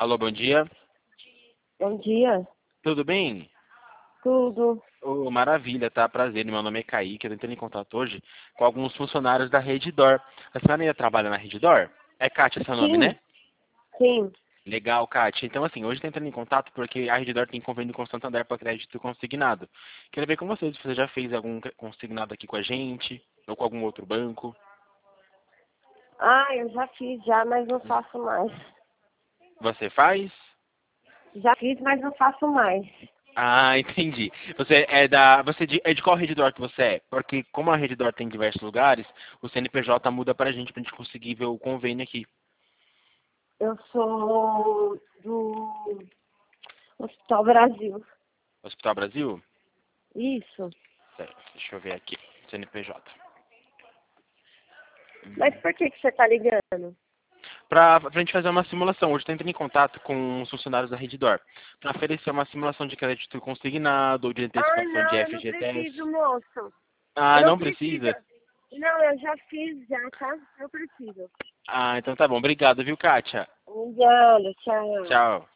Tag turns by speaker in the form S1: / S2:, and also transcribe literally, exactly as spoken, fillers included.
S1: Alô, bom dia.
S2: Bom dia.
S1: Tudo bem?
S2: Tudo.
S1: Oh, maravilha, tá? Prazer. Meu nome é Kaique. Eu tô entrando em contato hoje com alguns funcionários da Redditor. A senhora ainda trabalha na Redditor? É Kátia seu nome,
S2: Sim,
S1: né?
S2: sim.
S1: Legal, Kátia. Então, assim, hoje tô entrando em contato porque a Redditor tem convênio com o Santander para crédito consignado. Queria ver com vocês se você já fez algum consignado aqui com a gente ou com algum outro banco.
S2: Ah, eu já fiz já, mas não faço mais.
S1: Você faz?
S2: Já fiz, mas não faço mais.
S1: Ah, entendi. Você é da. Você de, é de qual Redditor que você é? Porque como a Redditor tem em diversos lugares, o C N P J muda pra gente pra gente conseguir ver o convênio aqui.
S2: Eu sou do Hospital Brasil.
S1: Hospital Brasil?
S2: Isso.
S1: Certo, deixa eu ver aqui. C N P J.
S2: Mas por que que você tá ligando?
S1: Pra, pra gente fazer uma simulação. Hoje estou entrando em contato com os funcionários da Redditor. Pra oferecer uma simulação de crédito consignado ou de
S2: Ah,
S1: antecipação de
S2: não, eu não
S1: F G T S.
S2: preciso, moço. Eu
S1: Ah,
S2: não
S1: não
S2: preciso.
S1: precisa?
S2: Não, eu já fiz já, tá? Eu preciso.
S1: Ah, então tá bom. Obrigado, viu, Kátia?
S2: Obrigada, tchau.
S1: Tchau.